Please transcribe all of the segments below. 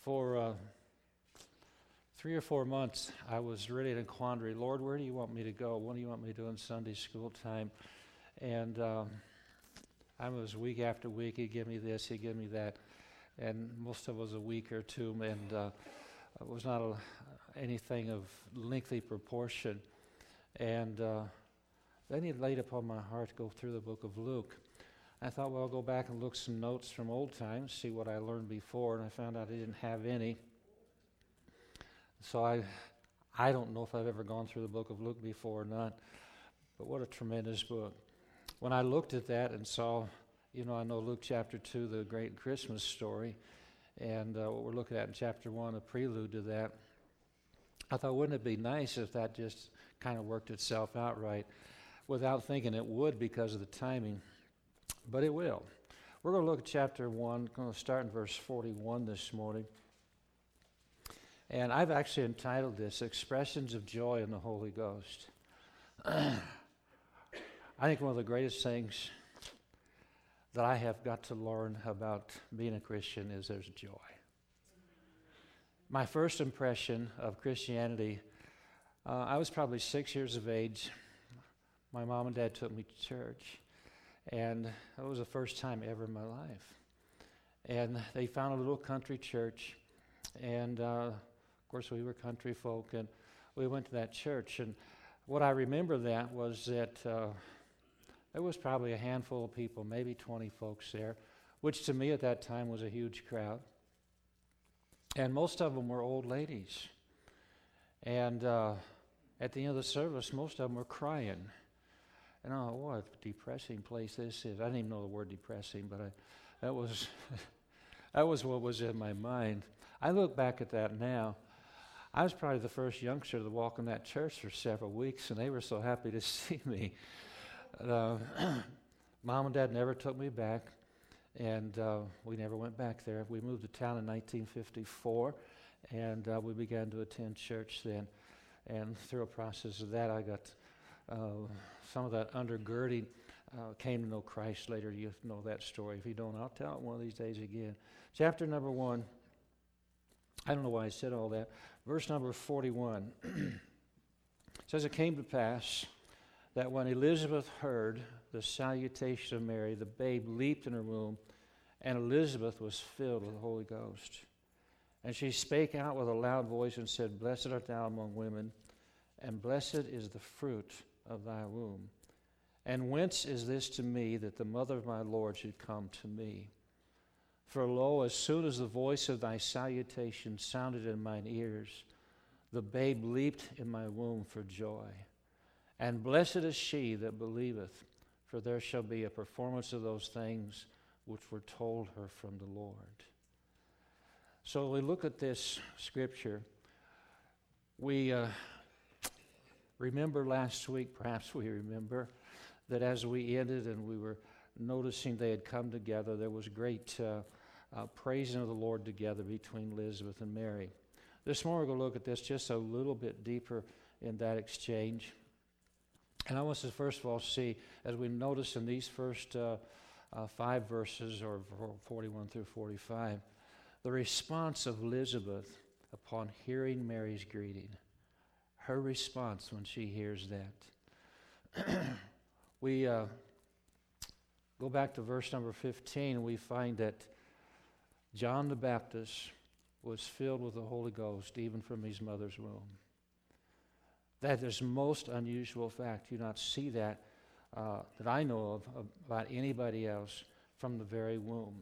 For 3 or 4 months, I was really in a quandary. Lord, where do you want me to go? What do you want me to do in Sunday school time? And I was week after week, he'd give me this, he'd give me that. And most of it was a week or two, and it was not anything of lengthy proportion. And then he laid upon my heart to go through the book of Luke. I thought, well, I'll go back and look some notes from old times, see what I learned before, and I found out I didn't have any. So I don't know if I've ever gone through the book of Luke before or not, but what a tremendous book. When I looked at that and saw, I know Luke chapter 2, the great Christmas story, and what we're looking at in chapter 1, a prelude to that, I thought, wouldn't it be nice if that just kind of worked itself out right, without thinking it would because of the timing, but it will. We're going to look at chapter 1, going to start in verse 41 this morning. And I've actually entitled this, Expressions of Joy in the Holy Ghost. I think one of the greatest things that I have got to learn about being a Christian is there's joy. My first impression of Christianity, I was probably 6 years of age. My mom and dad took me to church, and it was the first time ever in my life. And they found a little country church, and of course we were country folk, and we went to that church. And what I remember that was that there was probably a handful of people, maybe 20 folks there, which to me at that time was a huge crowd. And most of them were old ladies. And at the end of the service, most of them were crying. And I thought, what a depressing place this is. I didn't even know the word depressing, but that was that was what was in my mind. I look back at that now. I was probably the first youngster to walk in that church for several weeks, and they were so happy to see me. Mom and Dad never took me back, and we never went back there. We moved to town in 1954, and we began to attend church then. And through a process of that, I got some of that undergirding, came to know Christ later. You know that story. If you don't, I'll tell it one of these days again. Chapter number 1. I don't know why I said all that. Verse number 41. It says, it came to pass that when Elizabeth heard the salutation of Mary, the babe leaped in her womb, and Elizabeth was filled with the Holy Ghost. And she spake out with a loud voice and said, Blessed art thou among women, and blessed is the fruit of thy womb. And whence is this to me, that the mother of my Lord should come to me? For lo, as soon as the voice of thy salutation sounded in mine ears, the babe leaped in my womb for joy. And blessed is she that believeth, for there shall be a performance of those things which were told her from the Lord. So we look at this scripture. We remember last week, perhaps we remember, that as we ended and we were noticing they had come together, there was great praising of the Lord together between Elizabeth and Mary. This morning we're going to look at this just a little bit deeper in that exchange. And I want us to first of all see, as we notice in these first 5 verses, or 41 through 45, the response of Elizabeth upon hearing Mary's greeting. Her response when she hears that. We go back to verse number 15, and we find that John the Baptist was filled with the Holy Ghost even from his mother's womb. That is most unusual fact. You not see that that I know of about anybody else from the very womb.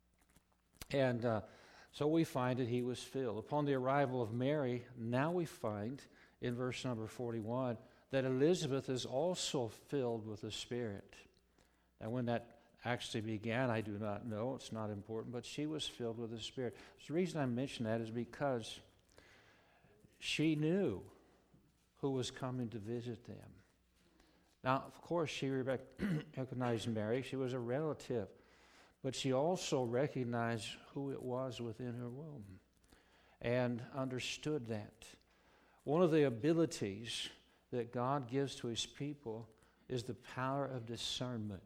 And so we find that he was filled. Upon the arrival of Mary, now we find in verse number 41 that Elizabeth is also filled with the Spirit. And when that actually began, I do not know. It's not important, but she was filled with the Spirit. The reason I mention that is because she knew who was coming to visit them. Now, of course, she recognized Mary. She was a relative. But she also recognized who it was within her womb and understood that. One of the abilities that God gives to his people is the power of discernment.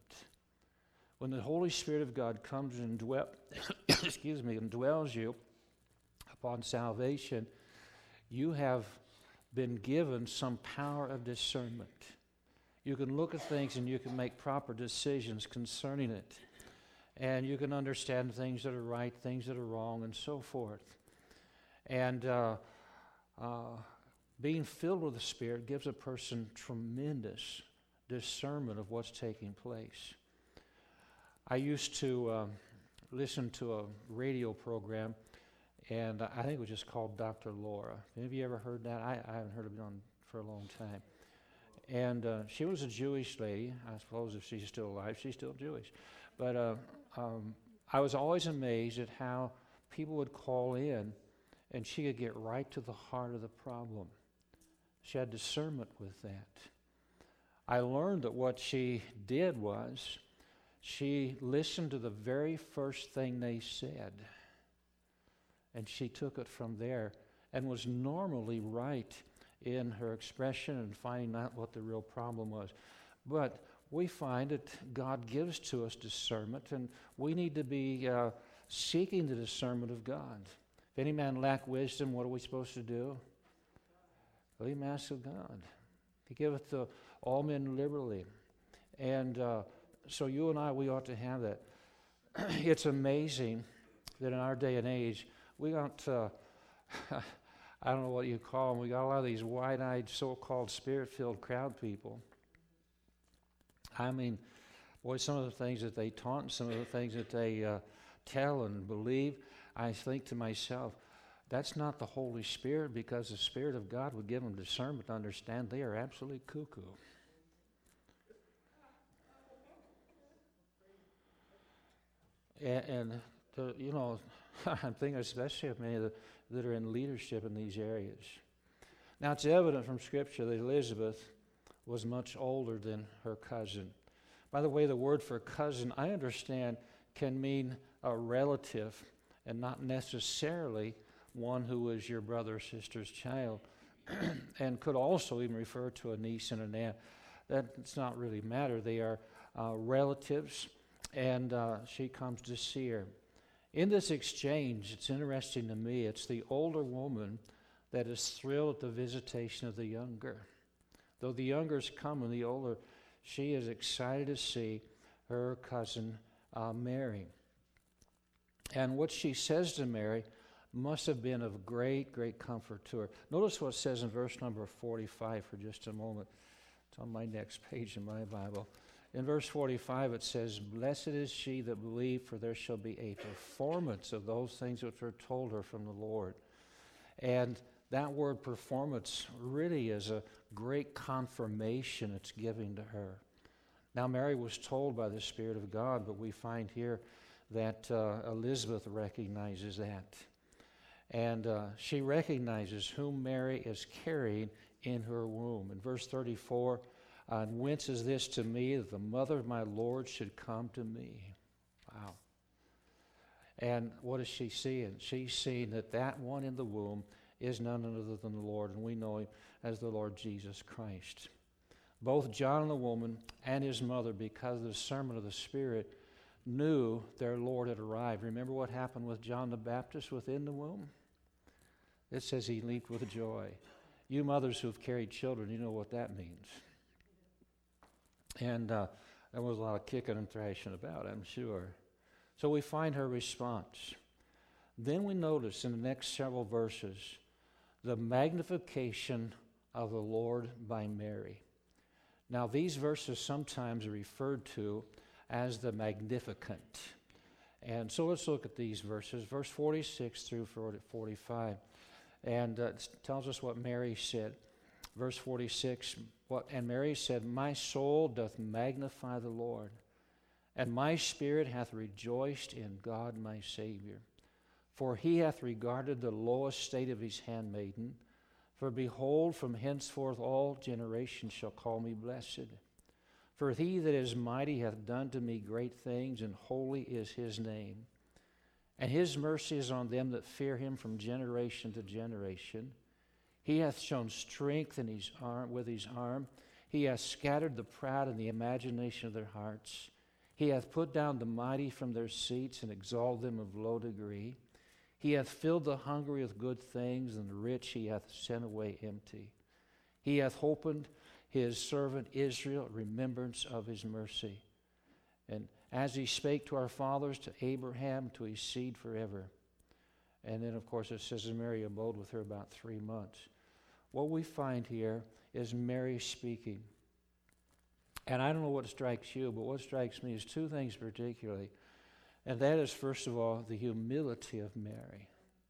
When the Holy Spirit of God comes and indwells you, upon salvation, you have been given some power of discernment. You can look at things and you can make proper decisions concerning it. And you can understand things that are right, things that are wrong, and so forth. And being filled with the Spirit gives a person tremendous discernment of what's taking place. I used to listen to a radio program, and I think it was just called Dr. Laura. Have you ever heard that? I haven't heard of it for a long time. And she was a Jewish lady. I suppose if she's still alive, she's still Jewish. But I was always amazed at how people would call in, and she could get right to the heart of the problem. She had discernment with that. I learned that what she did was she listened to the very first thing they said, and she took it from there and was normally right in her expression and finding out what the real problem was. But we find that God gives to us discernment, and we need to be seeking the discernment of God. If any man lack wisdom, what are we supposed to do? Let him ask of God. He giveth to all men liberally. And so you and I, we ought to have that. It's amazing that in our day and age, we got, I don't know what you call them, we got a lot of these wide-eyed, so-called spirit-filled crowd people. I mean, boy, some of the things that they taunt and some of the things that they tell and believe, I think to myself, that's not the Holy Spirit, because the Spirit of God would give them discernment to understand they are absolutely cuckoo. And you know, I'm thinking especially of many that are in leadership in these areas. Now, it's evident from Scripture that Elizabeth was much older than her cousin. By the way, the word for cousin, I understand, can mean a relative and not necessarily one who was your brother or sister's child, and could also even refer to a niece and an aunt. That does not really matter. They are relatives, and she comes to see her. In this exchange, it's interesting to me, it's the older woman that is thrilled at the visitation of the younger. Though the younger's coming, the older, she is excited to see her cousin Mary. And what she says to Mary must have been of great, great comfort to her. Notice what it says in verse number 45 for just a moment. It's on my next page in my Bible. In verse 45 it says, "Blessed is she that believed, for there shall be a performance of those things which were told her from the Lord." And that word performance really is a great confirmation it's giving to her. Now, Mary was told by the Spirit of God, but we find here that Elizabeth recognizes that. And she recognizes whom Mary is carrying in her womb. In verse 34, "And whence is this to me, that the mother of my Lord should come to me?" Wow. And what is she seeing? She's seeing that one in the womb is none other than the Lord, and we know him as the Lord Jesus Christ. Both John and the woman and his mother, because of the discernment of the Spirit, knew their Lord had arrived. Remember what happened with John the Baptist within the womb? It says he leaped with joy. You mothers who have carried children, you know what that means. And there was a lot of kicking and thrashing about, I'm sure. So we find her response. Then we notice in the next several verses the magnification of the Lord by Mary. Now, these verses sometimes are referred to as the Magnificat. And so let's look at these verses, verse 46 through 45. And it tells us what Mary said. Verse 46, and Mary said, "My soul doth magnify the Lord, and my spirit hath rejoiced in God my Savior. For he hath regarded the low estate of his handmaiden. For behold, from henceforth all generations shall call me blessed. For he that is mighty hath done to me great things, and holy is his name. And his mercy is on them that fear him from generation to generation. He hath shown strength in his arm, with his arm. He hath scattered the proud in the imagination of their hearts. He hath put down the mighty from their seats, and exalted them of low degree. He hath filled the hungry with good things, and the rich he hath sent away empty. He hath opened his servant Israel, remembrance of his mercy. And as he spake to our fathers, to Abraham, to his seed forever. And then, of course, it says Mary abode with her about 3 months. What we find here is Mary speaking. And I don't know what strikes you, but what strikes me is two things particularly. And that is, first of all, the humility of Mary.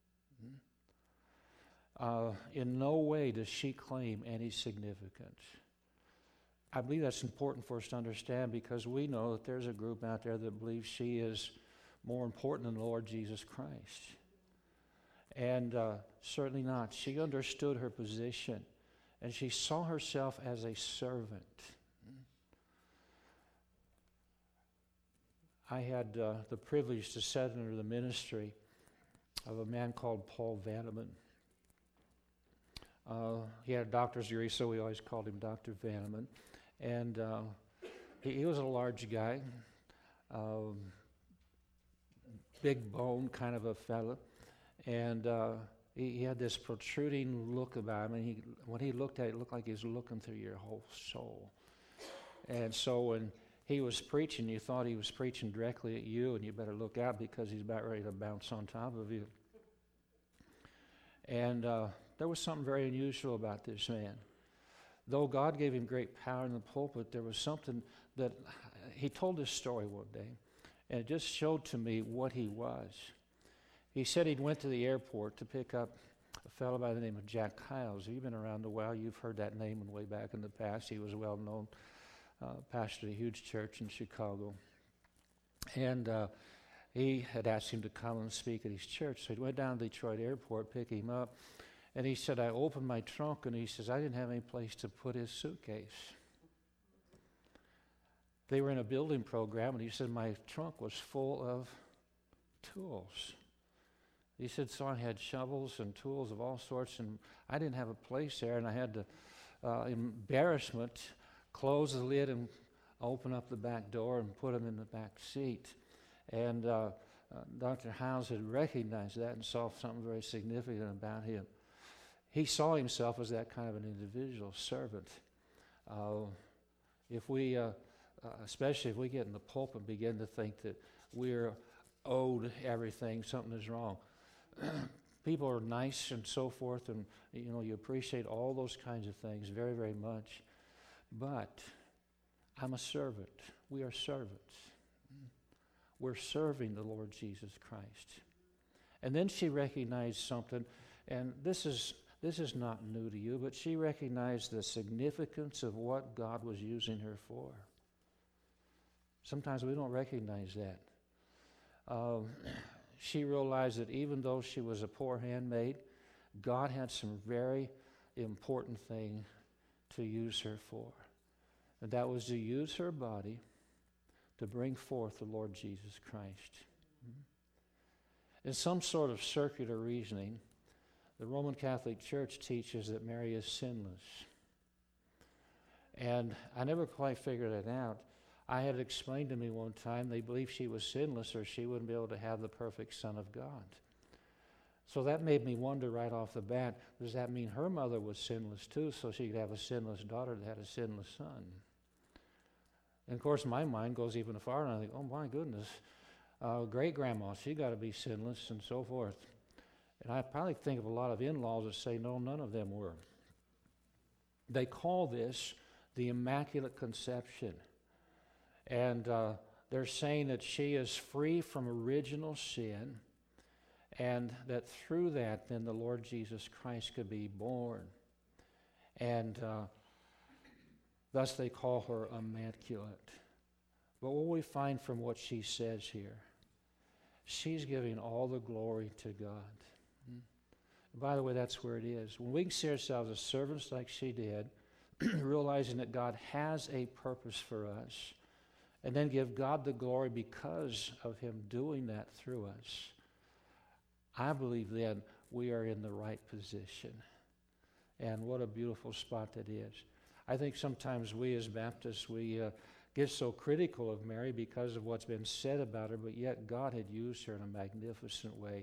In no way does she claim any significance. I believe that's important for us to understand, because we know that there's a group out there that believes she is more important than the Lord Jesus Christ. And certainly not. She understood her position, and she saw herself as a servant. I had the privilege to sit under the ministry of a man called Paul Vanneman. He had a doctor's degree, so we always called him Dr. Vanneman. And he was a large guy, big bone kind of a fella. And he had this protruding look about him. And when he looked at it, it looked like he was looking through your whole soul. And so when he was preaching, you thought he was preaching directly at you, and you better look out because he's about ready to bounce on top of you. And there was something very unusual about this man. Though God gave him great power in the pulpit, there was something that he told this story one day, and it just showed to me what he was. He said he'd went to the airport to pick up a fellow by the name of Jack Hyles. You've been around a while. You've heard that name way back in the past. He was well known. Pastored a huge church in Chicago. And he had asked him to come and speak at his church. So he went down to Detroit Airport, pick him up. And he said, I opened my trunk, and he says, I didn't have any place to put his suitcase. They were in a building program, and he said, my trunk was full of tools. He said, so I had shovels and tools of all sorts, and I didn't have a place there, and I had to, embarrassment, close the lid and open up the back door and put him in the back seat. And Dr. Howes had recognized that and saw something very significant about him. He saw himself as that kind of an individual servant. If we, especially if we get in the pulpit and begin to think that we're owed everything, something is wrong. People are nice and so forth, and you appreciate all those kinds of things very, very much. But I'm a servant. We are servants. We're serving the Lord Jesus Christ. And then she recognized something, and this is not new to you, but she recognized the significance of what God was using her for. Sometimes we don't recognize that. She realized that even though she was a poor handmaid, God had some very important thing to use her for. And that was to use her body to bring forth the Lord Jesus Christ. In some sort of circular reasoning, the Roman Catholic Church teaches that Mary is sinless. And I never quite figured it out. I had it explained to me one time, they believed she was sinless or she wouldn't be able to have the perfect Son of God. So that made me wonder right off the bat, does that mean her mother was sinless too, so she could have a sinless daughter that had a sinless son? And of course my mind goes even farther, and I think, oh my goodness, great-grandma, she got to be sinless and so forth. And I probably think of a lot of in-laws that say, no, none of them were. They call this the Immaculate Conception. And they're saying that she is free from original sin, and that through that, then the Lord Jesus Christ could be born. And thus they call her immaculate. But what we find from what she says here, she's giving all the glory to God. By the way, that's where it is. When we can see ourselves as servants like she did, realizing that God has a purpose for us, and then give God the glory because of him doing that through us, I believe then we are in the right position. And what a beautiful spot that is. I think sometimes we as Baptists, we get so critical of Mary because of what's been said about her, but yet God had used her in a magnificent way.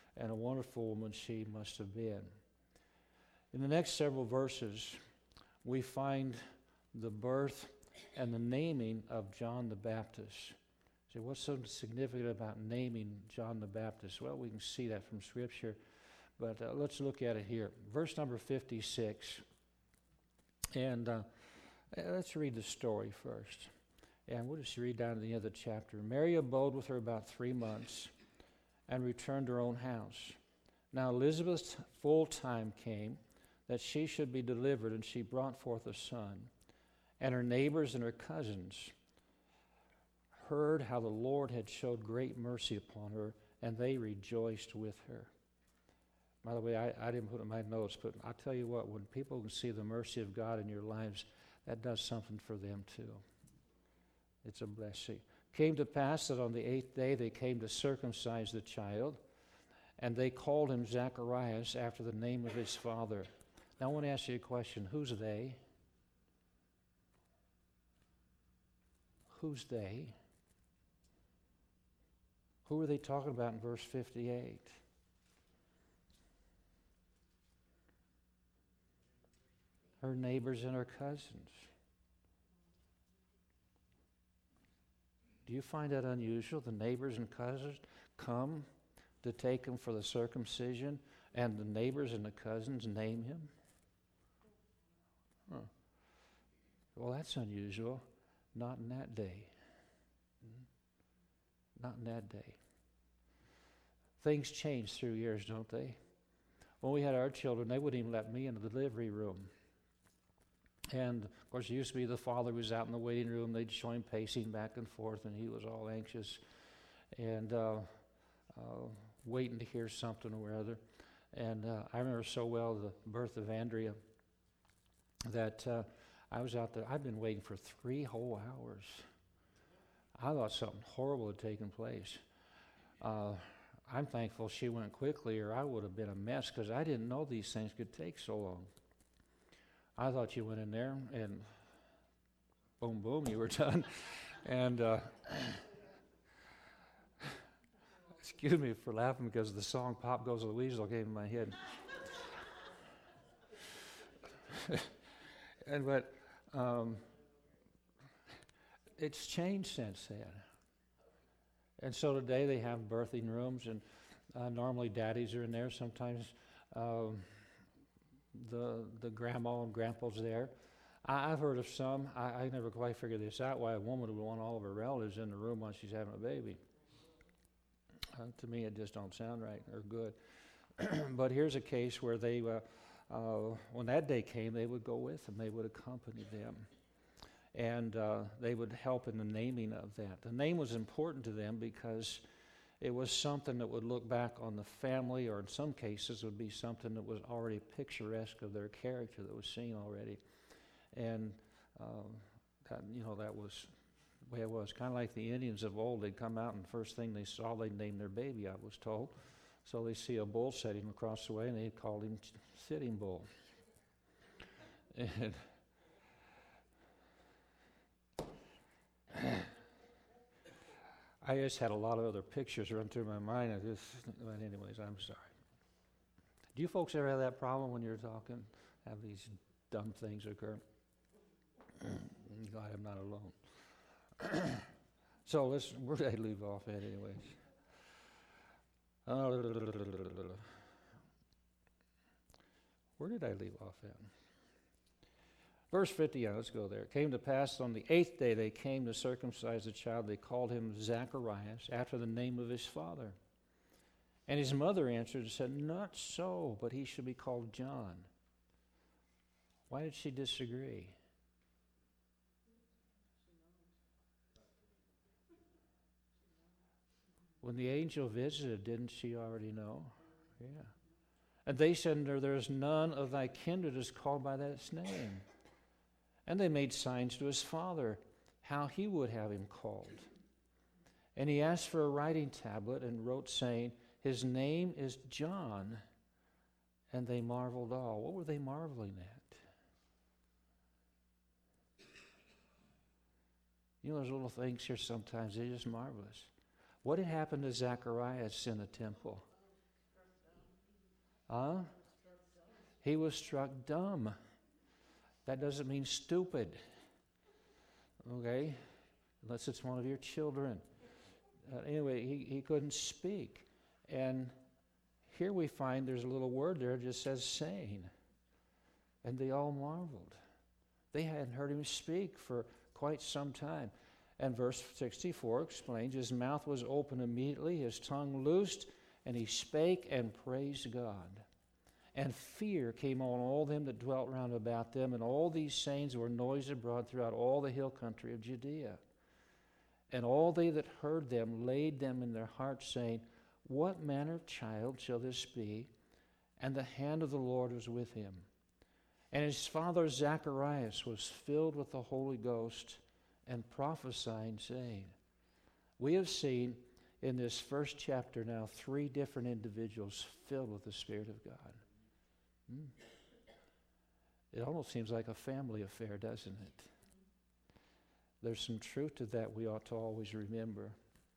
and a wonderful woman she must have been. In the next several verses, we find the birth and the naming of John the Baptist. So what's so significant about naming John the Baptist? Well, we can see that from Scripture, but let's look at it here. Verse number 56, and let's read the story first. And we'll just read down to the end of the chapter. Mary abode with her about 3 months and returned to her own house. Now Elizabeth's full time came that she should be delivered, and she brought forth a son. And her neighbors and her cousins heard how the Lord had showed great mercy upon her, and they rejoiced with her. By the way, I didn't put it in my notes, but I'll tell you what, when people can see the mercy of God in your lives, that does something for them too. It's a blessing. Came to pass that on the 8th day they came to circumcise the child, and they called him Zacharias after the name of his father. Now I want to ask you a question. Who's they? Who's they? Who are they talking about in verse 58? Her neighbors and her cousins. Do you find that unusual? The neighbors and cousins come to take him for the circumcision, and the neighbors and the cousins name him? Huh. Well, that's unusual. Not in that day. Not in that day. Things change through years, don't they? When we had our children, they wouldn't even let me in the delivery room. And, of course, it used to be the father was out in the waiting room. They'd show him pacing back and forth, and he was all anxious and waiting to hear something or other. And I remember so well the birth of Andrea that I was out there. I'd been waiting for 3 whole hours. I thought something horrible had taken place. I'm thankful she went quickly, or I would have been a mess, because I didn't know these things could take so long. I thought you went in there and boom, boom, you were done. And excuse me for laughing, because the song Pop Goes the Weasel came in my head. But it's changed since then. And so today they have birthing rooms, and normally daddies are in there. Sometimes the grandma and grandpa's there. I've heard of some. I never quite figured this out, why a woman would want all of her relatives in the room while she's having a baby. To me, it just don't sound right or good. But here's a case where they, when that day came, they would go with them. They would accompany them. And they would help in the naming of that. The name was important to them because it was something that would look back on the family, or in some cases would be something that was already picturesque of their character that was seen already. And that was the way it was. Kind of like the Indians of old. They'd come out, and the first thing they saw, they'd name their baby, I was told. So they see a bull sitting across the way, and they called him Sitting Bull. And I just had a lot of other pictures run through my mind. But anyways, I'm sorry. Do you folks ever have that problem when you're talking? Have these dumb things occur? God, I'm not alone. So where did I leave off at anyways? Where did I leave off at? Verse 50, let's go there. It came to pass on the 8th day they came to circumcise the child. They called him Zacharias, after the name of his father. And his mother answered and said, "Not so, but he should be called John." Why did she disagree? When the angel visited, didn't she already know? Yeah. And they said unto her, "There is none of thy kindred is called by that name." And they made signs to his father, how he would have him called. And he asked for a writing tablet and wrote, saying, "His name is John." And they marveled all. What were they marveling at? You know, those little things here sometimes, they're just marvelous. What had happened to Zacharias in the temple? Huh? He was struck dumb. That doesn't mean stupid. Okay? Unless it's one of your children. Anyway, he couldn't speak. And here we find there's a little word there that just says sane. And they all marveled. They hadn't heard him speak for quite some time. And verse 64 explains, his mouth was open immediately, his tongue loosed, and he spake and praised God. And fear came on all them that dwelt round about them, and all these sayings were noised abroad throughout all the hill country of Judea. And all they that heard them laid them in their hearts, saying, what manner of child shall this be? And the hand of the Lord was with him. And his father Zacharias was filled with the Holy Ghost and prophesying, saying, we have seen in this first chapter now 3 different individuals filled with the Spirit of God. It almost seems like a family affair, doesn't it? There's some truth to that we ought to always remember.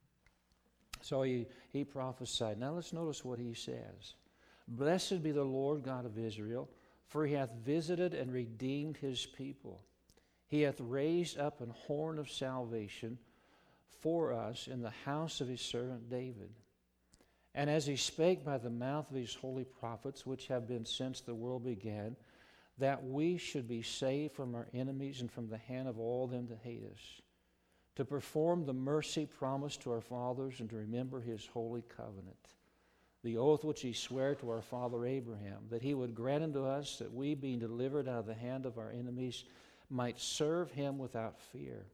So he prophesied. Now let's notice what he says. Blessed be the Lord God of Israel, for he hath visited and redeemed his people. He hath raised up an horn of salvation for us in the house of his servant David. And as he spake by the mouth of his holy prophets, which have been since the world began, that we should be saved from our enemies and from the hand of all them that hate us, to perform the mercy promised to our fathers and to remember his holy covenant, the oath which he sware to our father Abraham, that he would grant unto us that we, being delivered out of the hand of our enemies, might serve him without fear,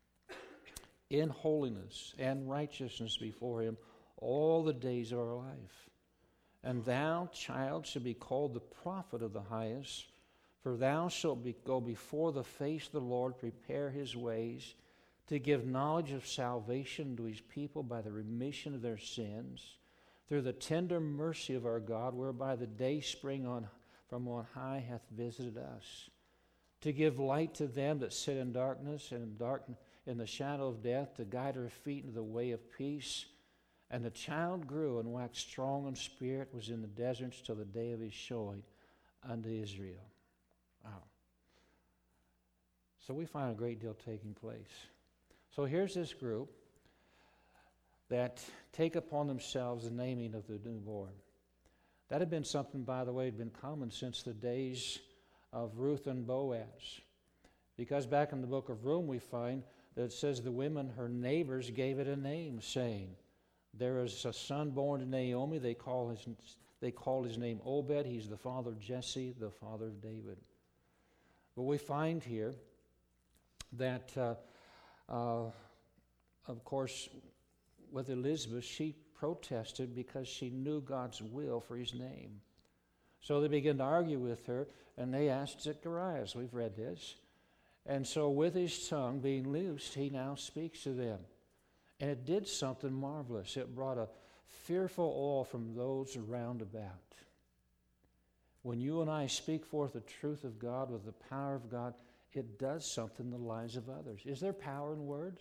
in holiness and righteousness before him all the days of our life. And thou, child, shalt be called the prophet of the highest, for thou shalt go before the face of the Lord, prepare his ways, to give knowledge of salvation to his people by the remission of their sins, through the tender mercy of our God, whereby the day spring from on high hath visited us, to give light to them that sit in darkness and in the shadow of death, to guide our feet into the way of peace. And the child grew and waxed strong in spirit, was in the deserts till the day of his showing unto Israel. Wow. So we find a great deal taking place. So here's this group that take upon themselves the naming of the newborn. That had been something, by the way, had been common since the days of Ruth and Boaz. Because back in the book of Ruth we find that it says the women, her neighbors, gave it a name, saying, there is a son born to Naomi. They called his name Obed. He's the father of Jesse, the father of David. But we find here that, of course, with Elizabeth, she protested because she knew God's will for his name. So they began to argue with her, and they asked Zacharias. We've read this. And so with his tongue being loosed, he now speaks to them. And it did something marvelous. It brought a fearful awe from those around about. When you and I speak forth the truth of God with the power of God, it does something in the lives of others. Is there power in words?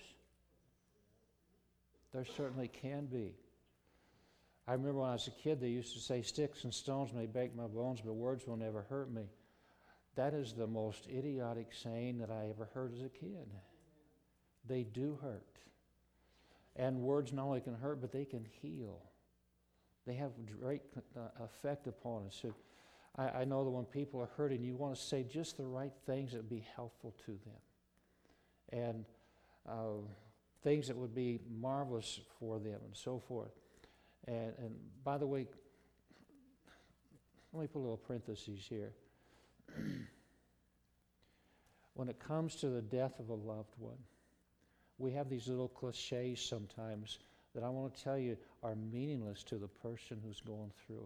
There certainly can be. I remember when I was a kid, they used to say, sticks and stones may break my bones, but words will never hurt me. That is the most idiotic saying that I ever heard as a kid. They do hurt. And words not only can hurt, but they can heal. They have great effect upon us. So I know that when people are hurting, you want to say just the right things that would be helpful to them. And things that would be marvelous for them and so forth. And by the way, let me put a little parentheses here. When it comes to the death of a loved one, we have these little cliches sometimes that I want to tell you are meaningless to the person who's going through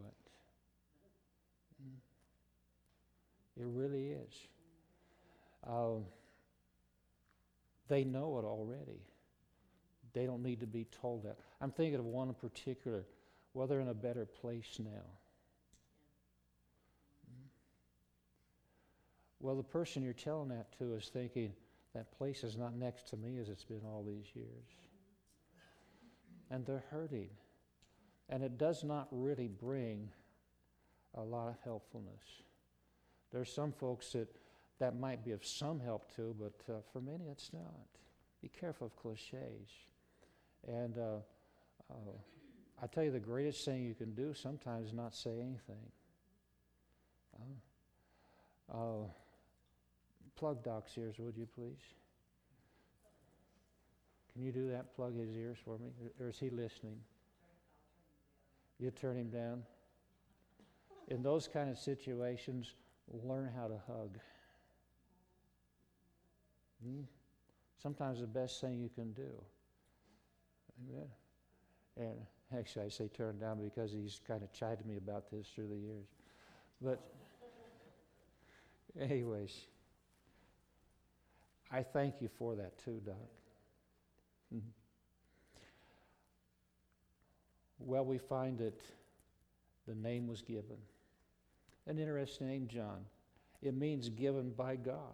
it. It really is. They know it already. They don't need to be told that. I'm thinking of one in particular. Well, they're in a better place now. Well, the person you're telling that to is thinking, that place is not next to me as it's been all these years. And they're hurting. And it does not really bring a lot of helpfulness. There's some folks that might be of some help to, but for many it's not. Be careful of cliches. And I tell you, the greatest thing you can do sometimes is not say anything. Plug Doc's ears, would you please? Can you do that? Plug his ears for me? Or is he listening? You turn him down? In those kind of situations, learn how to hug. Sometimes the best thing you can do. Amen. And actually, I say turn down because he's kind of chided me about this through the years. But anyways, I thank you for that too, Doc. Well, we find that the name was given. An interesting name, John. It means given by God.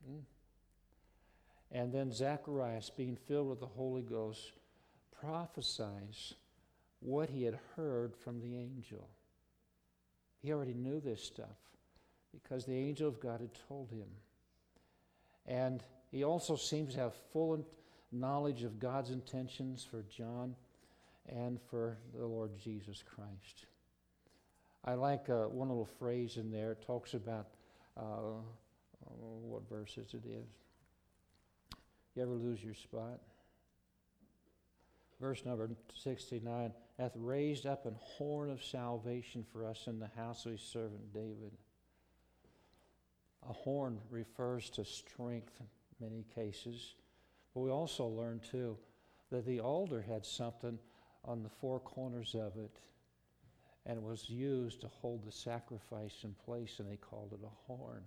And then Zacharias, being filled with the Holy Ghost, prophesies what he had heard from the angel. He already knew this stuff because the angel of God had told him. And he also seems to have full knowledge of God's intentions for John and for the Lord Jesus Christ. I like one little phrase in there. It talks about what verses it is. You ever lose your spot? Verse number 69, hath raised up an horn of salvation for us in the house of his servant David. A horn refers to strength in many cases. But we also learn too that the altar had something on the four corners of it, and it was used to hold the sacrifice in place, and they called it a horn.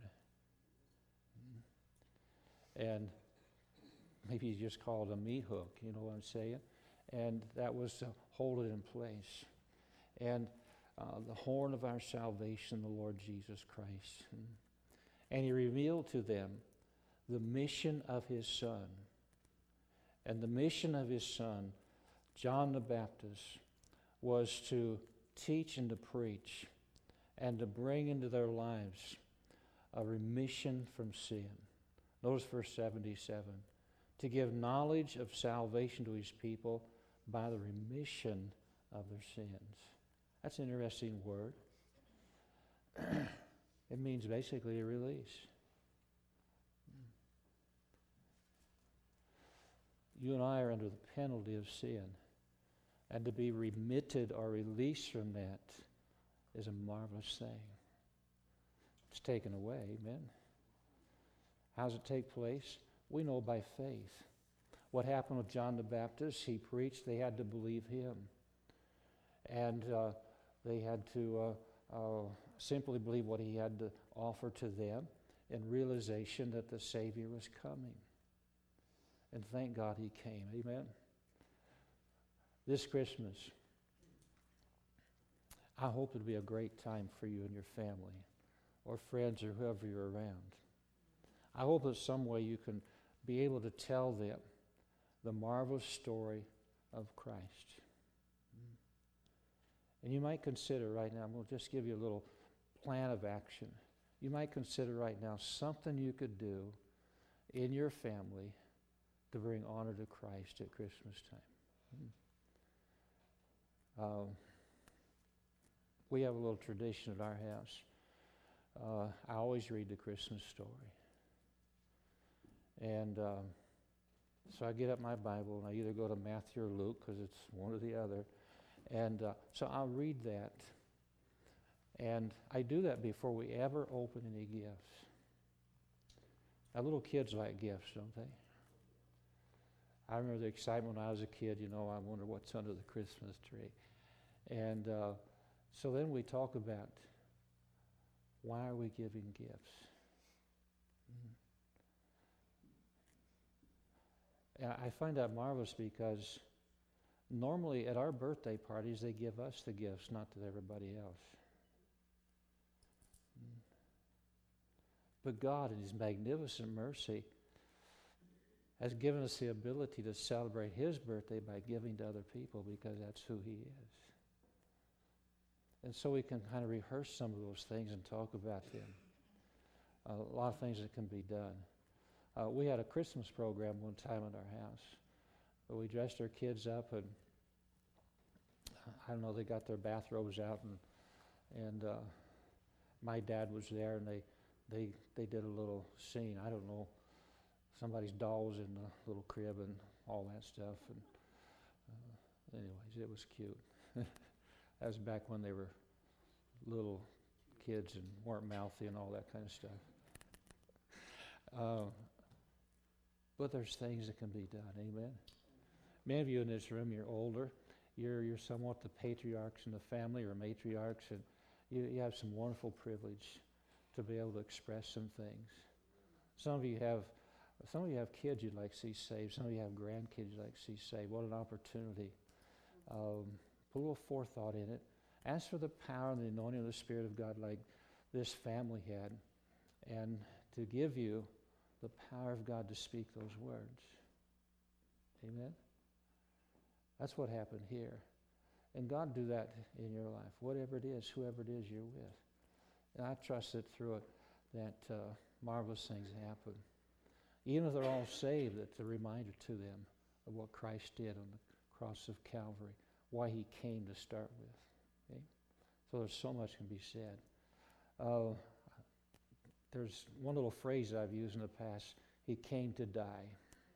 And maybe you just call it a meat hook, you know what I'm saying? And that was to hold it in place. And the horn of our salvation, the Lord Jesus Christ. And he revealed to them the mission of his Son. And the mission of his Son, John the Baptist, was to teach and to preach and to bring into their lives a remission from sin. Notice verse 77. To give knowledge of salvation to his people by the remission of their sins. That's an interesting word. It means basically a release. You and I are under the penalty of sin. And to be remitted or released from that is a marvelous thing. It's taken away, amen? How does it take place? We know by faith. What happened with John the Baptist? He preached, they had to believe him. And they had to simply believe what he had to offer to them in realization that the Savior was coming. And thank God he came, amen? This Christmas, I hope it'll be a great time for you and your family or friends or whoever you're around. I hope that some way you can be able to tell them the marvelous story of Christ. And you might consider right now, we'll just give you a little plan of action. You might consider right now something you could do in your family to bring honor to Christ at Christmas time. We have a little tradition at our house. I always read the Christmas story. And so I get up my Bible and I either go to Matthew or Luke because it's one or the other. And so I'll read that. And I do that before we ever open any gifts. Now, little kids like gifts, don't they? I remember the excitement when I was a kid, I wonder what's under the Christmas tree. And so then we talk about why are we giving gifts? And I find that marvelous because normally at our birthday parties, they give us the gifts, not to everybody else. But God, in his magnificent mercy, has given us the ability to celebrate his birthday by giving to other people because that's who he is. And so we can kind of rehearse some of those things and talk about them. A lot of things that can be done. We had a Christmas program one time at our house. We dressed our kids up, and I don't know, they got their bathrobes out, and my dad was there, and they did a little scene. I don't know, somebody's doll was in the little crib and all that stuff. And anyways, it was cute. That was back when they were little kids and weren't mouthy and all that kind of stuff. But there's things that can be done. Amen. Many of you in this room, you're older. You're somewhat the patriarchs in the family or matriarchs, and you have some wonderful privilege to be able to express some things. Some of you have kids you'd like to see saved. Some of you have grandkids you'd like to see saved. What an opportunity. Put a little forethought in it. Ask for the power and the anointing of the Spirit of God like this family had, and to give you the power of God to speak those words. Amen? That's what happened here. And God do that in your life, whatever it is, whoever it is you're with. And I trust that through it, that marvelous things happen. Even if they're all saved, it's a reminder to them of what Christ did on the cross of Calvary, why he came to start with. Okay? So there's so much can be said. There's one little phrase I've used in the past: he came to die.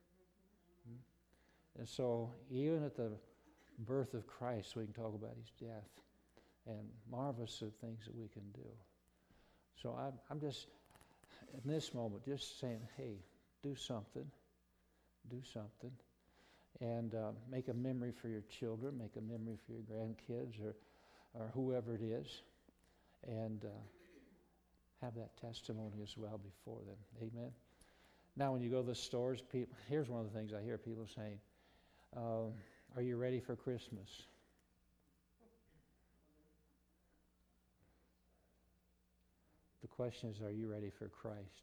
And so even at the birth of Christ, we can talk about his death and marvelous things that we can do. So I'm just, in this moment, just saying, hey, do something. Do something. And make a memory for your children, make a memory for your grandkids or whoever it is. And have that testimony as well before them. Amen. Now, when you go to the stores, here's one of the things I hear people saying. Are you ready for Christmas? The question is, are you ready for Christ?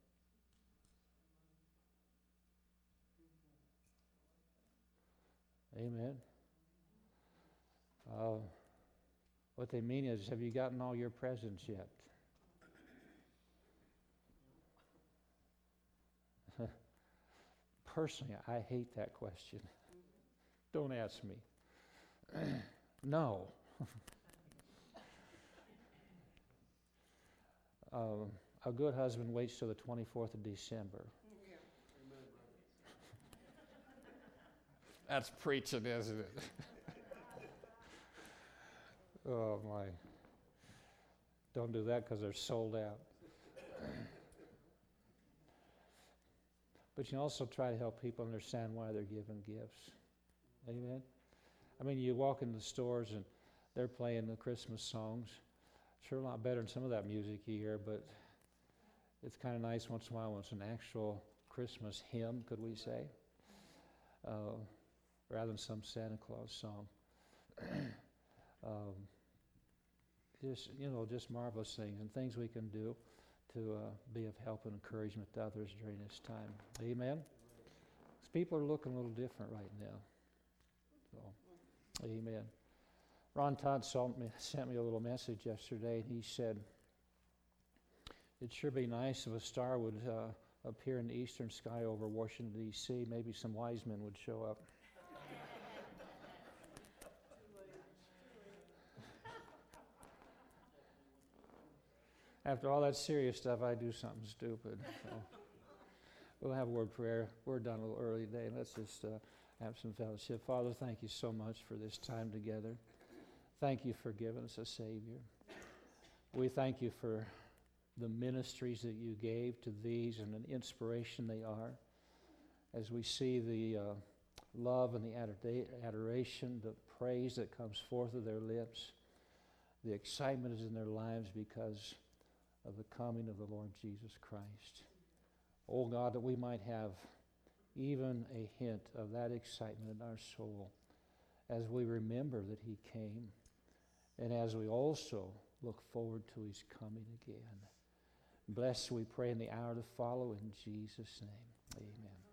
Amen. What they mean is, have you gotten all your presents yet? Personally, I hate that question. Don't ask me. No. A good husband waits till the 24th of December. That's preaching, isn't it? Oh, my. Don't do that because they're sold out. But you can also try to help people understand why they're giving gifts. Amen? I mean, you walk into the stores and they're playing the Christmas songs. Sure, a lot better than some of that music you hear, but it's kind of nice once in a while when it's an actual Christmas hymn, could we say, rather than some Santa Claus song. Just marvelous things and things we can do to be of help and encouragement to others during this time. Amen? Because people are looking a little different right now. So, amen. Ron Todd sent me a little message yesterday, and he said, it'd sure be nice if a star would appear in the eastern sky over Washington, D.C. Maybe some wise men would show up. After all that serious stuff, I do something stupid. So we'll have a word of prayer. We're done a little early today. Let's just have some fellowship. Father, thank you so much for this time together. Thank you for giving us a Savior. We thank you for the ministries that you gave to these and an inspiration they are. As we see the love and the adoration, the praise that comes forth of their lips, the excitement is in their lives because of the coming of the Lord Jesus Christ. Oh God, that we might have even a hint of that excitement in our soul as we remember that he came and as we also look forward to his coming again. Bless, we pray, in the hour to follow, in Jesus' name. Amen.